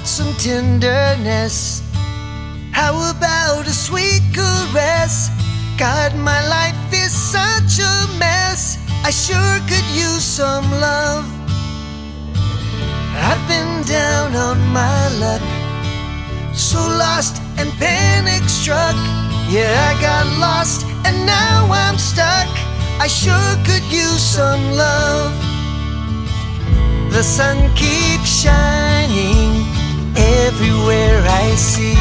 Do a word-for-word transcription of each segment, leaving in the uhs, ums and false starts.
about some tenderness? How about a sweet caress? God, my life is such a mess. I sure could use some love. I've been down on my luck, so lost and panic struck. Yeah, I got lost and now I'm stuck. I sure could use some love. The sun keeps shining everywhere I see,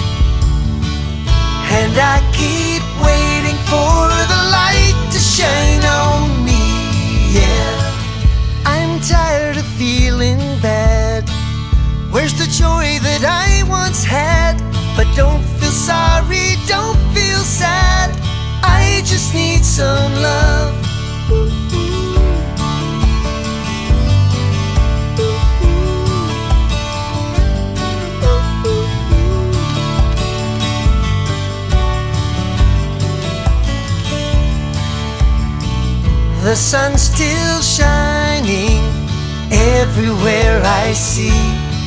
and I keep waiting for the light to shine on me. Yeah, I'm tired of feeling bad. Where's the joy that I once had? But don't feel sorry, don't feel sad. I just need some love. The sun's still shining everywhere I see,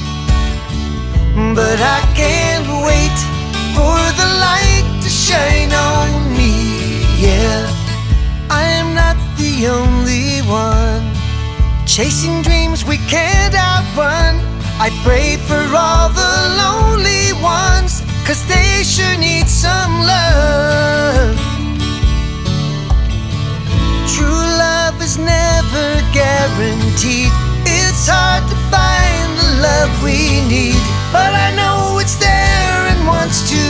but I can't wait for the light to shine on me. Yeah, I am not the only one chasing dreams we can't outrun. I pray for all the lonely ones, 'cause they sure need some love. True love is never guaranteed. It's hard to find the love we need, but I know it's there and wants to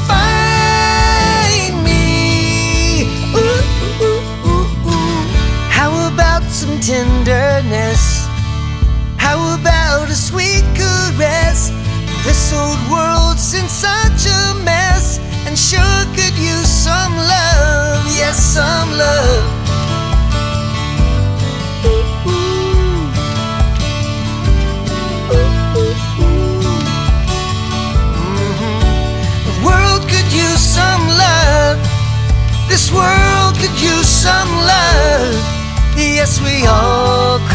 find me. Ooh, ooh, ooh, ooh. How about some tenderness? How about a sweet caress? This old world's in such a mess, and sure could use some love. Yes, some love. This world could use some love. Yes, we all